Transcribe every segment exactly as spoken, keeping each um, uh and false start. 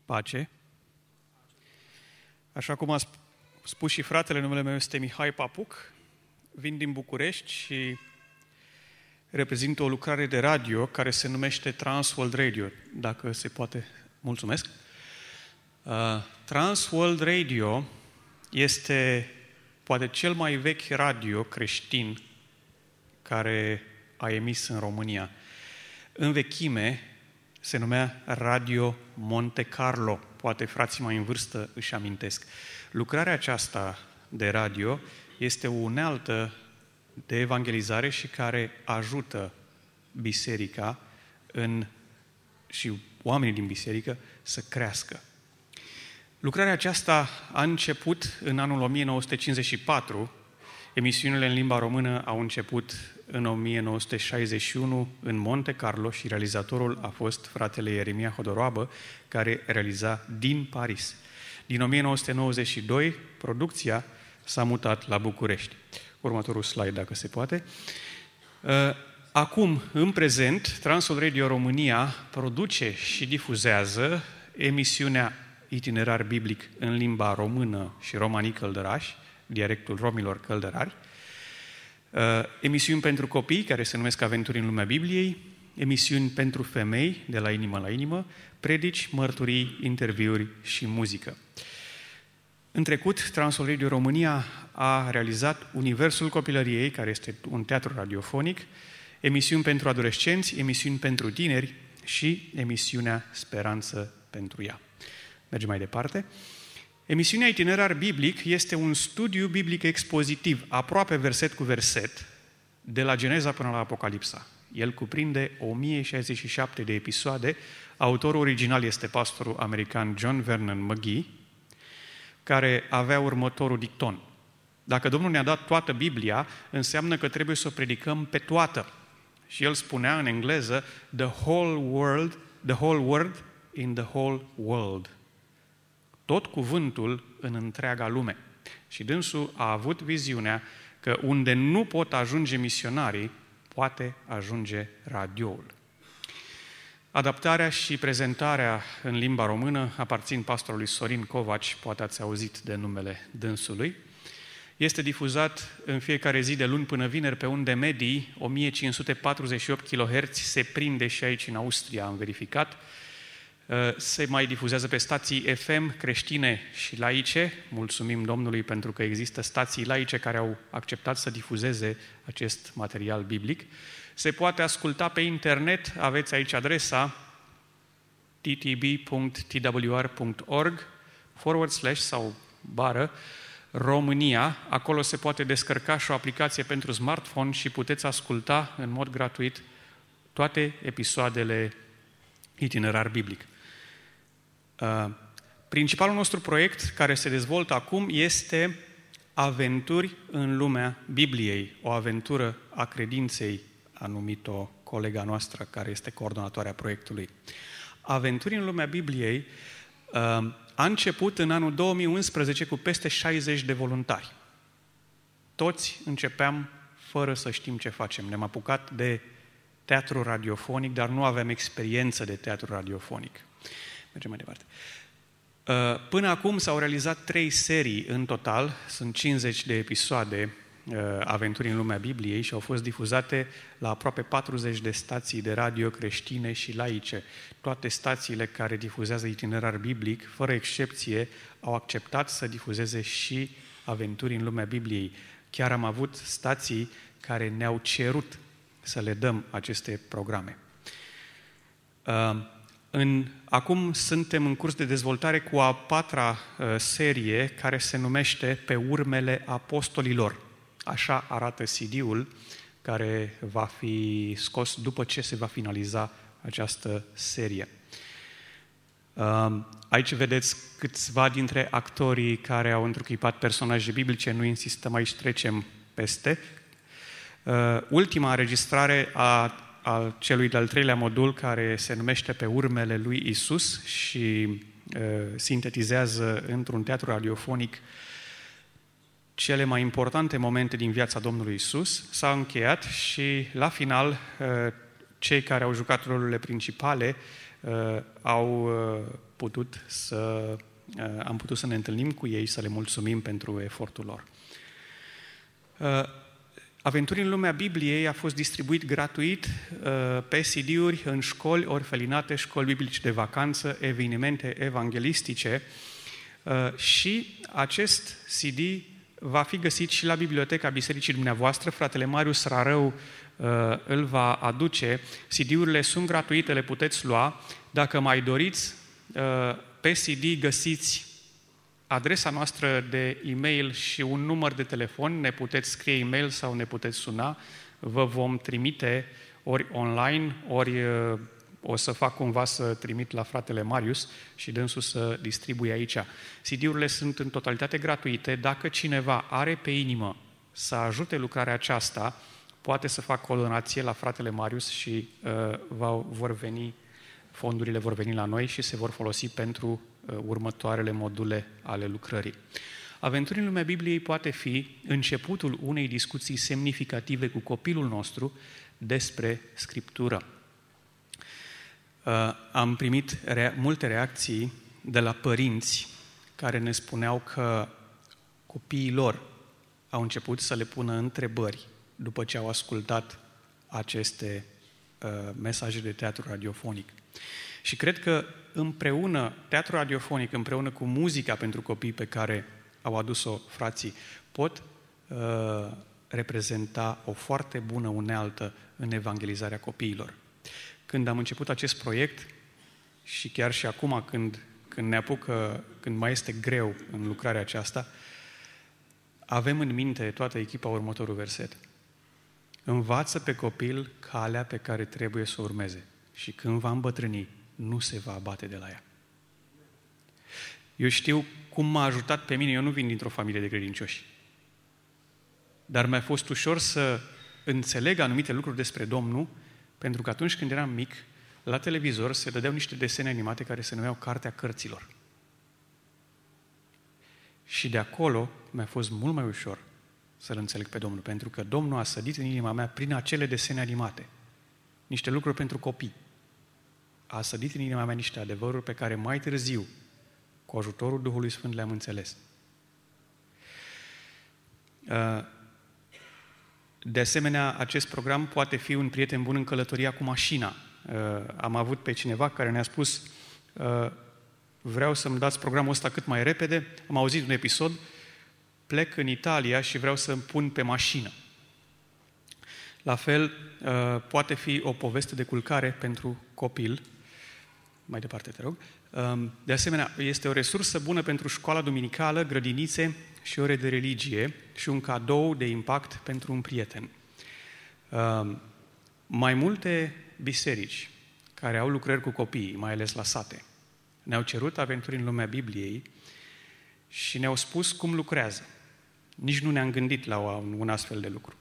Pace. Așa cum a spus și fratele, numele meu este Mihai Papuc, vin din București și reprezint o lucrare de radio care se numește Transworld Radio, dacă se poate. Mulțumesc. Uh, Transworld Radio este poate cel mai vechi radio creștin care a emis în România. În vechime se numea Radio Monte Carlo. Poate frații mai în vârstă își amintesc. Lucrarea aceasta de radio este o unealtă de evangelizare și care ajută biserica în, și oamenii din biserică să crească. Lucrarea aceasta a început în anul o mie nouă sute cincizeci și patru. Emisiunile în limba română au început în o mie nouă sute șaizeci și unu în Monte Carlo și realizatorul a fost fratele Ieremia Hodoroabă, care realiza din Paris. Din o mie nouă sute nouăzeci și doi, producția s-a mutat la București. Următorul slide, dacă se poate. Acum, în prezent, Transworld Radio România produce și difuzează emisiunea Itinerar Biblic în limba română și romanii căldărași, dialectul romilor căldărari, emisiuni pentru copii, care se numesc Aventuri în lumea Bibliei, emisiuni pentru femei, de la inimă la inimă, predici, mărturii, interviuri și muzică. În trecut, Transworld Radio România a realizat Universul Copilăriei, care este un teatru radiofonic, emisiuni pentru adolescenți, emisiuni pentru tineri și emisiunea Speranță pentru ea. Mergem mai departe. Emisiunea Itinerar Biblic este un studiu biblic expozitiv, aproape verset cu verset, de la Geneza până la Apocalipsa. El cuprinde o mie șaizeci și șapte de episoade. Autorul original este pastorul american John Vernon McGee, care avea următorul dicton. Dacă Domnul ne-a dat toată Biblia, înseamnă că trebuie să o predicăm pe toată. Și el spunea în engleză, the whole world, the whole word in the whole world. Tot cuvântul în întreaga lume. Și dânsul a avut viziunea că unde nu pot ajunge misionarii, poate ajunge radioul. Adaptarea și prezentarea în limba română aparțin pastorului Sorin Covaci, poate ați auzit de numele dânsului. Este difuzat în fiecare zi de luni până vineri pe unde medii o mie cinci sute patruzeci și opt kilohertzi, se prinde și aici în Austria, am verificat. Se mai difuzează pe stații F M creștine și laice. Mulțumim Domnului pentru că există stații laice care au acceptat să difuzeze acest material biblic. Se poate asculta pe internet, aveți aici adresa t t b punct t w r punct org forward slash sau bară România. Acolo se poate descărca și o aplicație pentru smartphone și puteți asculta în mod gratuit toate episoadele Itinerar Biblic. Uh, principalul nostru proiect care se dezvoltă acum este Aventuri în lumea Bibliei, o aventură a credinței, a numit-o colega noastră care este coordonatoarea proiectului. Aventuri în lumea Bibliei uh, a început în anul două mii unsprezece cu peste șaizeci de voluntari. Toți începeam fără să știm ce facem. Ne-am apucat de teatru radiofonic, dar nu aveam experiență de teatru radiofonic. Mergem mai departe. Până acum s-au realizat trei serii în total, sunt cincizeci de episoade Aventuri în lumea Bibliei și au fost difuzate la aproape patruzeci de stații de radio creștine și laice. Toate stațiile care difuzează itinerar biblic, fără excepție, au acceptat să difuzeze și Aventuri în lumea Bibliei. Chiar am avut stații care ne-au cerut să le dăm aceste programe. Uh, în, acum suntem în curs de dezvoltare cu a patra uh, serie care se numește Pe urmele apostolilor. Așa arată C D-ul care va fi scos după ce se va finaliza această serie. Uh, aici vedeți câțiva dintre actorii care au întruchipat personaje biblice, nu insistăm aici, trecem peste. Uh, ultima înregistrare a, a celui de-al treilea modul, care se numește Pe urmele lui Isus și uh, sintetizează într-un teatru radiofonic cele mai importante momente din viața Domnului Isus, s-a încheiat și la final uh, cei care au jucat rolurile principale au putut să, am putut să ne întâlnim cu ei, să le mulțumim pentru efortul lor. Aventurii în lumea Bibliei a fost distribuit gratuit pe C D-uri în școli, orfelinate, școli biblice de vacanță, evenimente evanghelistice și acest C D va fi găsit și la biblioteca bisericii dumneavoastră. Fratele Marius Rarău îl va aduce. C D-urile sunt gratuite, le puteți lua. Dacă mai doriți, pe C D găsiți adresa noastră de e-mail și un număr de telefon, ne puteți scrie e-mail sau ne puteți suna, vă vom trimite ori online, ori o să fac cumva să trimit la fratele Marius și dânsul să distribuie aici. C D-urile sunt în totalitate gratuite. Dacă cineva are pe inimă să ajute lucrarea aceasta, poate să facă o donație la fratele Marius și uh, va, vor veni, fondurile vor veni la noi și se vor folosi pentru următoarele module ale lucrării. Aventurii în lumea Bibliei poate fi începutul unei discuții semnificative cu copilul nostru despre Scriptură. Am primit rea- multe reacții de la părinți care ne spuneau că copiii lor au început să le pună întrebări după ce au ascultat aceste uh, mesaje de teatru radiofonic. Și cred că împreună, teatru radiofonic, împreună cu muzica pentru copii pe care au adus-o frații, pot uh, reprezenta o foarte bună unealtă în evangelizarea copiilor. Când am început acest proiect și chiar și acum când, când ne apucă, când mai este greu în lucrarea aceasta, avem în minte toată echipa următorul verset. Învață pe copil calea pe care trebuie să o urmeze și când va îmbătrâni, nu se va abate de la ea. Eu știu cum m-a ajutat pe mine, eu nu vin dintr-o familie de credincioși. Dar mi-a fost ușor să înțeleg anumite lucruri despre Domnul, pentru că atunci când eram mic, la televizor se dădeau niște desene animate care se numeau Cartea Cărților. Și de acolo mi-a fost mult mai ușor să-L înțeleg pe Domnul, pentru că Domnul a sădit în inima mea prin acele desene animate niște lucruri pentru copii. A sădit în inima mea niște adevăruri pe care mai târziu, cu ajutorul Duhului Sfânt, le-am înțeles. De asemenea, acest program poate fi un prieten bun în călătoria cu mașina. Am avut pe cineva care ne-a spus vreau să-mi dați programul ăsta cât mai repede, am auzit un episod, plec în Italia și vreau să-mi pun pe mașină. La fel, poate fi o poveste de culcare pentru copil. Mai departe, te rog. De asemenea, este o resursă bună pentru școala duminicală, grădinițe și ore de religie și un cadou de impact pentru un prieten. Mai multe biserici care au lucrări cu copiii, mai ales la sate, ne-au cerut aventuri în lumea Bibliei și ne-au spus cum lucrează. Nici nu ne-am gândit la un astfel de lucru.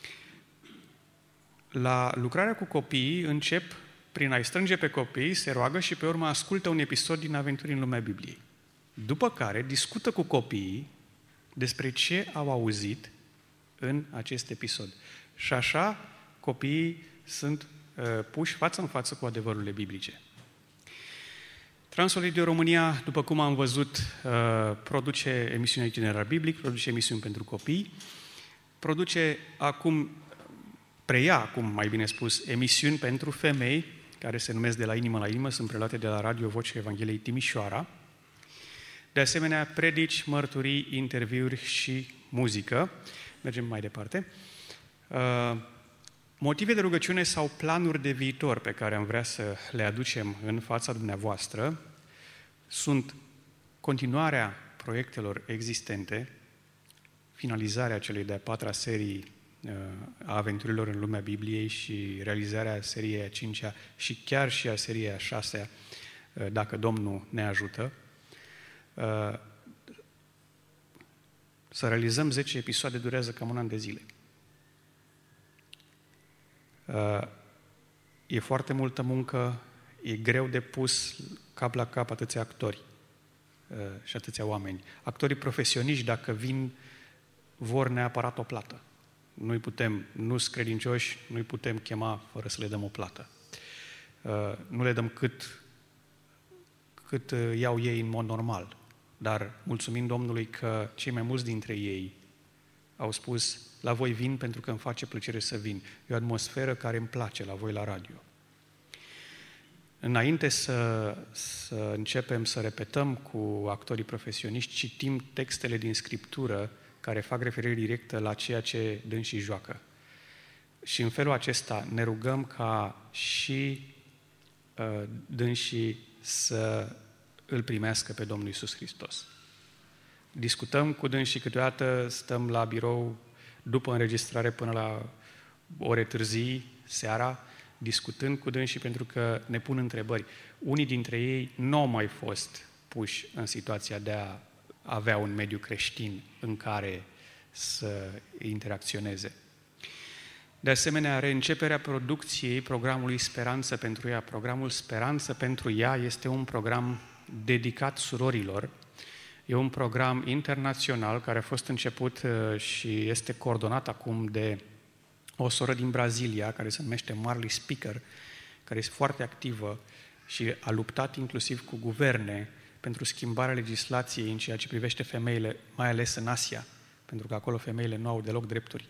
La lucrarea cu copiii încep prin a-i strânge pe copii, se roagă și pe urmă ascultă un episod din Aventuri în lumea Bibliei. După care discută cu copiii despre ce au auzit în acest episod. Și așa copiii sunt uh, puși față în față cu adevărurile biblice. Transworld Radio România, după cum am văzut, uh, produce emisiuni itinerar biblic, produce emisiuni pentru copii, produce acum, preia acum, mai bine spus, emisiuni pentru femei, care se numesc De la inimă la inimă, sunt preluate de la Radio Vocea Evangheliei Timișoara. De asemenea, predici, mărturii, interviuri și muzică. Mergem mai departe. Uh, motive de rugăciune sau planuri de viitor pe care am vrea să le aducem în fața dumneavoastră sunt continuarea proiectelor existente, finalizarea celei de-a patra serii a aventurilor în lumea Bibliei și realizarea seriei a cincea și chiar și a seriei a șasea, dacă Domnul ne ajută. Să realizăm zece episoade durează cam un an de zile. E foarte multă muncă, e greu de pus cap la cap atâția actori și atâția oameni. Actorii profesioniști, dacă vin, vor neapărat o plată. Nu-i putem, nu-s credincioși, nu-i putem chema fără să le dăm o plată. Nu le dăm cât cât iau ei în mod normal. Dar mulțumim Domnului că cei mai mulți dintre ei au spus, la voi vin pentru că îmi face plăcere să vin. E o atmosferă care îmi place la voi la radio. Înainte să, să începem să repetăm cu actorii profesioniști, citim textele din Scriptură care fac referire directă la ceea ce dânsii joacă. Și în felul acesta ne rugăm ca și uh, dânsii să îl primească pe Domnul Iisus Hristos. Discutăm cu dânsii câteodată, stăm la birou după înregistrare până la ore târzii, seara, discutând cu dânsii pentru că ne pun întrebări. Unii dintre ei nu au mai fost puși în situația de a avea un mediu creștin în care să interacționeze. De asemenea, reînceperea producției programului Speranță pentru ea. Programul Speranță pentru ea este un program dedicat surorilor. E un program internațional care a fost început și este coordonat acum de o soră din Brazilia, care se numește Marley Speaker, care este foarte activă și a luptat inclusiv cu guverne pentru schimbarea legislației în ceea ce privește femeile, mai ales în Asia, pentru că acolo femeile nu au deloc drepturi.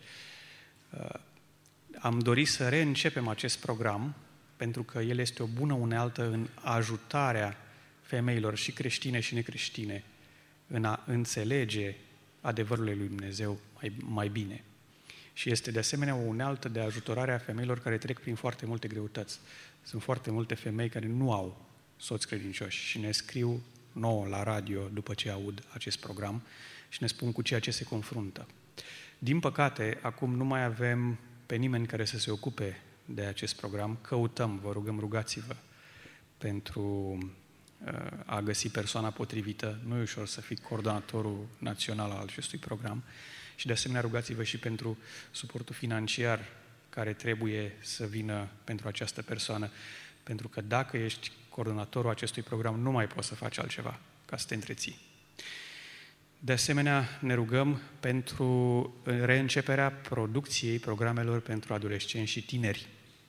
Am dorit să reîncepem acest program, pentru că el este o bună unealtă în ajutarea femeilor și creștine și necreștine în a înțelege adevărul lui Dumnezeu mai, mai bine. Și este de asemenea o unealtă de ajutorare a femeilor care trec prin foarte multe greutăți. Sunt foarte multe femei care nu au soți credincioși și ne scriu nouă la radio după ce aud acest program și ne spun cu ceea ce se confruntă. Din păcate, acum nu mai avem pe nimeni care să se ocupe de acest program. Căutăm, vă rugăm, rugați-vă pentru a găsi persoana potrivită. Nu e ușor să fii coordonatorul național al acestui program. Și de asemenea rugați-vă și pentru suportul financiar care trebuie să vină pentru această persoană. Pentru că dacă ești coordonatorul acestui program, nu mai poți să faci altceva ca să te întreții. De asemenea, ne rugăm pentru reînceperea producției programelor pentru adolescenți și tineri.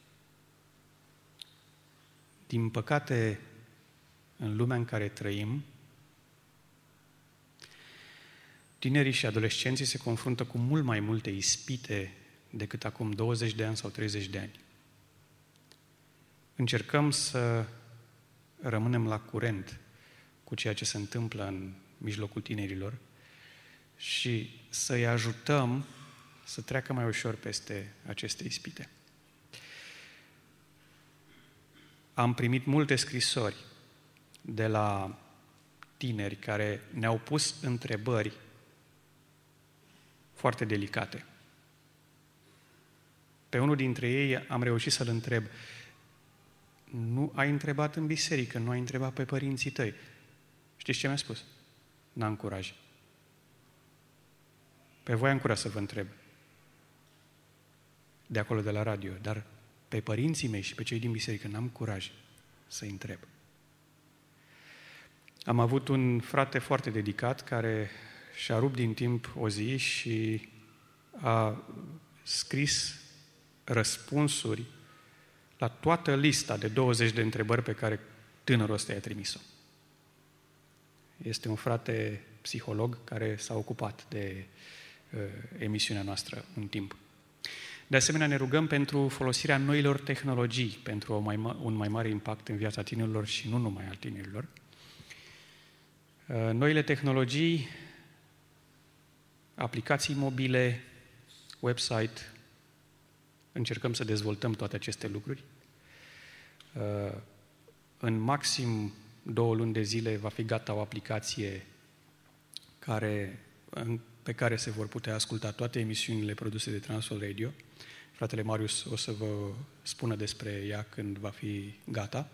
Din păcate, în lumea în care trăim, tinerii și adolescenții se confruntă cu mult mai multe ispite decât acum douăzeci de ani sau treizeci de ani. Încercăm să rămânem la curent cu ceea ce se întâmplă în mijlocul tinerilor și să-i ajutăm să treacă mai ușor peste aceste ispite. Am primit multe scrisori de la tineri care ne-au pus întrebări foarte delicate. Pe unul dintre ei am reușit să-l întreb, nu ai întrebat în biserică, nu ai întrebat pe părinții tăi. Știți ce mi-a spus? N-am curaj. Pe voi am curaj să vă întreb. De acolo, de la radio, dar pe părinții mei și pe cei din biserică n-am curaj să-i întreb. Am avut un frate foarte dedicat care și-a rupt din timp o zi și a scris răspunsuri la toată lista de douăzeci de întrebări pe care tânărul ăsta i-a trimis-o. Este un frate psiholog care s-a ocupat de uh, emisiunea noastră un timp. De asemenea, ne rugăm pentru folosirea noilor tehnologii, pentru o mai, un mai mare impact în viața tinerilor și nu numai al tinerilor. Uh, noile tehnologii, aplicații mobile, website, încercăm să dezvoltăm toate aceste lucruri. În maxim două luni de zile va fi gata o aplicație care, pe care se vor putea asculta toate emisiunile produse de Transworld Radio. Fratele Marius o să vă spună despre ea când va fi gata.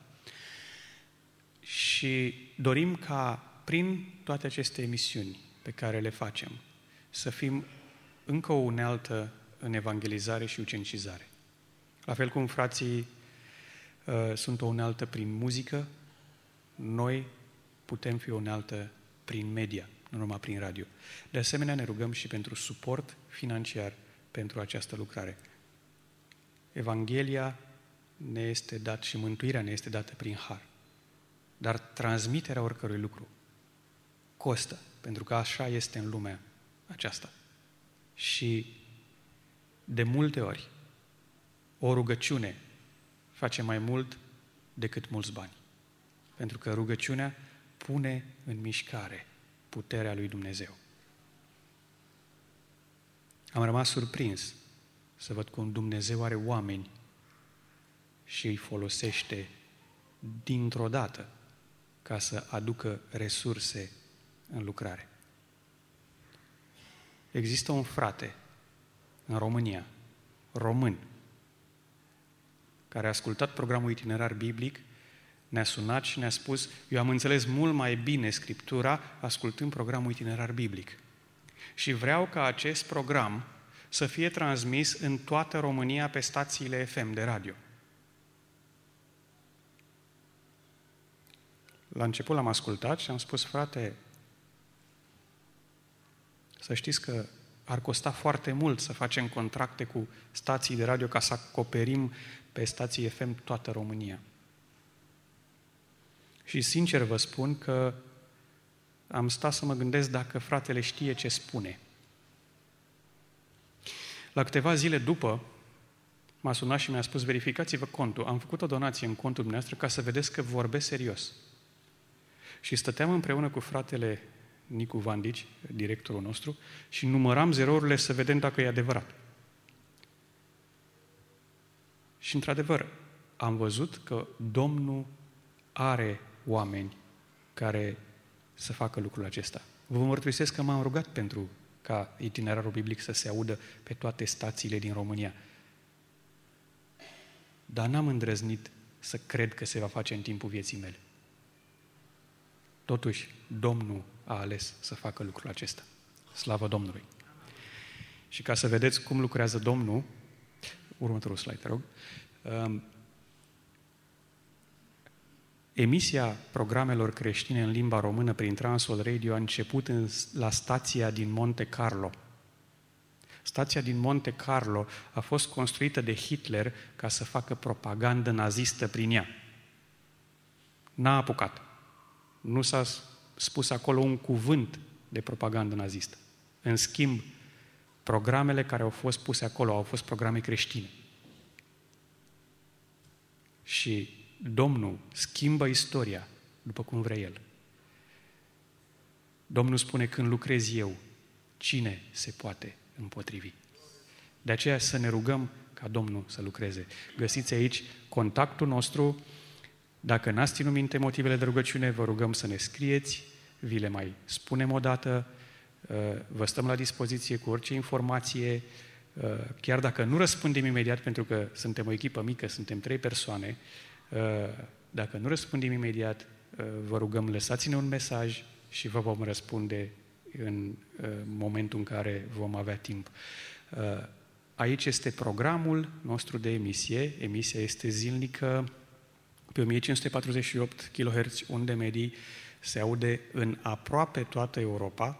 Și dorim ca prin toate aceste emisiuni pe care le facem să fim încă o unealtă în evangelizare și ucenicizare. La fel cum frații uh, sunt o unealtă prin muzică, noi putem fi o unealtă prin media, nu numai prin radio. De asemenea, ne rugăm și pentru suport financiar pentru această lucrare. Evanghelia ne este dat și mântuirea ne este dată prin har. dar transmiterea oricărui lucru costă, pentru că așa este în lumea aceasta. Și de multe ori, o rugăciune face mai mult decât mulți bani. Pentru că rugăciunea pune în mișcare puterea lui Dumnezeu. Am rămas surprins să văd cum Dumnezeu are oameni și îi folosește dintr-o dată ca să aducă resurse în lucrare. Există un frate în România, român, care a ascultat programul Itinerar Biblic, ne-a sunat și ne-a spus: eu am înțeles mult mai bine Scriptura ascultând programul Itinerar Biblic. Și vreau ca acest program să fie transmis în toată România pe stațiile F M de radio. La început l-am ascultat și am spus: frate, să știți că ar costa foarte mult să facem contracte cu stații de radio ca să acoperim pe stații F M toată România. Și sincer vă spun că am stat să mă gândesc dacă fratele știe ce spune. La câteva zile după, m-a sunat și mi-a spus: verificați-vă contul. Am făcut o donație în contul dumneavoastră ca să vedeți că vorbesc serios. Și stăteam împreună cu fratele Nicu Vandici, directorul nostru, și număram zerourile să vedem dacă e adevărat. Și într-adevăr, am văzut că Domnul are oameni care să facă lucrul acesta. Vă mărturisesc că m-am rugat pentru ca Itinerarul Biblic să se audă pe toate stațiile din România. Dar n-am îndrăznit să cred că se va face în timpul vieții mele. Totuși, Domnul a ales să facă lucrul acesta. Slavă Domnului! Și ca să vedeți cum lucrează Domnul, următorul slide, te rog, emisia programelor creștine în limba română prin Transworld Radio a început în, la stația din Monte Carlo. Stația din Monte Carlo a fost construită de Hitler ca să facă propagandă nazistă prin ea. N-a apucat. Nu s-a spus acolo un cuvânt de propagandă nazistă. În schimb, programele care au fost puse acolo au fost programe creștine. Și Domnul schimbă istoria după cum vrea El. Domnul spune: când lucrez eu, cine se poate împotrivi? De aceea să ne rugăm ca Domnul să lucreze. Găsiți aici contactul nostru. Dacă n-ați ținut minte motivele de rugăciune, vă rugăm să ne scrieți, vi le mai spunem o dată, vă stăm la dispoziție cu orice informație, chiar dacă nu răspundem imediat, pentru că suntem o echipă mică, suntem trei persoane, dacă nu răspundem imediat, vă rugăm, lăsați-ne un mesaj și vă vom răspunde în momentul în care vom avea timp. Aici este programul nostru de emisie. Emisia este zilnică pe o mie cinci sute patruzeci și opt kilohertz, unde medii se aude în aproape toată Europa,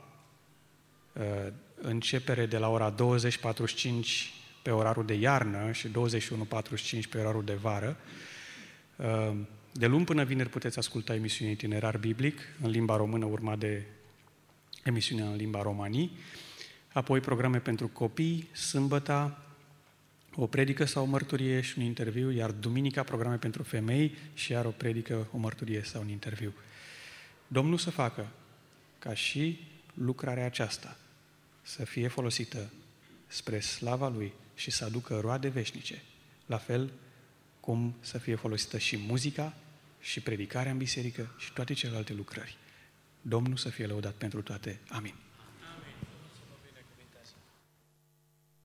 începere de la ora douăzeci patruzeci și cinci pe orarul de iarnă și douăzeci și unu patruzeci și cinci pe orarul de vară. De luni până vineri puteți asculta emisiunea Itinerar Biblic în limba română, urmat de emisiunea în limba romanii, apoi programe pentru copii, sâmbăta, o predică sau o mărturie și un interviu, iar duminica programe pentru femei și iar o predică, o mărturie sau un interviu. Domnul să facă ca și lucrarea aceasta să fie folosită spre slava Lui și să aducă roade veșnice, la fel cum să fie folosită și muzica, și predicarea în biserică și toate celelalte lucrări. Domnul să fie lăudat pentru toate. Amin.